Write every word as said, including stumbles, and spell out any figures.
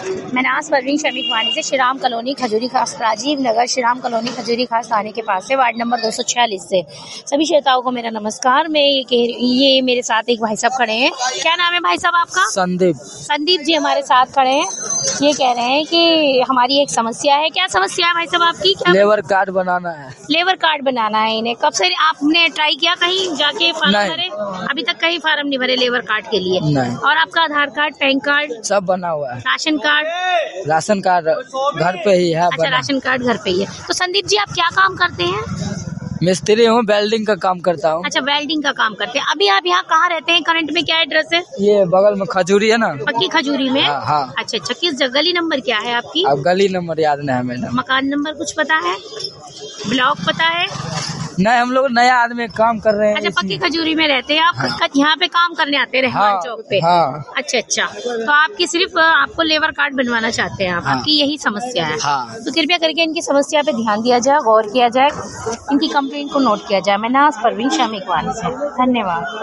मैं नाज परवीन शमीक वानी से श्रीराम कॉलोनी खजूरी खास राजीव नगर श्रीराम कॉलोनी खजूरी खास थाने के पास से वार्ड नंबर दो सौ छियालीस से सभी श्रोताओं को मेरा नमस्कार। मैं ये कह ये मेरे साथ एक भाई साहब खड़े हैं। क्या नाम है भाई साहब आपका? संदीप। संदीप जी हमारे साथ खड़े हैं। ये कह रहे हैं कि हमारी एक समस्या है। क्या समस्या है भाई साहब आपकी? क्या लेबर कार्ड बनाना है। लेबर कार्ड बनाना है इन्हें। कब से आपने ट्राई किया कहीं जाके फार्म भरे? अभी तक कहीं फार्म नहीं भरे लेबर कार्ड के लिए? नहीं। और आपका आधार कार्ड पैन कार्ड सब बना हुआ है। Ration card? राशन कार्ड घर पे ही है। अच्छा, राशन कार्ड घर पे ही है। तो संदीप जी आप क्या काम करते हैं? मिस्त्री हूँ, वेल्डिंग का काम करता हूँ। अच्छा, वेल्डिंग का काम करते हैं। अभी आप यहाँ कहाँ रहते हैं? करंट में क्या एड्रेस है? ये बगल में खजूरी है ना, पक्की खजूरी में। हाँ, हाँ। अच्छा अच्छा, किस जगह? गली नंबर क्या है आपकी? अब गली नंबर याद नहीं है मैडम। मकान नंबर कुछ पता है? ब्लॉक पता है? नहीं, हम लोग नया आदमी काम कर रहे हैं। अच्छा, पक्की खजूरी में रहते हैं आप। हाँ। यहाँ पे काम करने आते हैं रहमान हाँ, चौक पे? हाँ। अच्छा अच्छा, तो आपकी सिर्फ आपको लेबर कार्ड बनवाना चाहते हैं आप? हाँ। आपकी यही समस्या है? हाँ। तो कृपया करके इनकी समस्या पे ध्यान दिया जाए, गौर किया जाए, इनकी कंप्लेंट को नोट किया जाए। मैं नाज परवीन शमीक वानी से। धन्यवाद।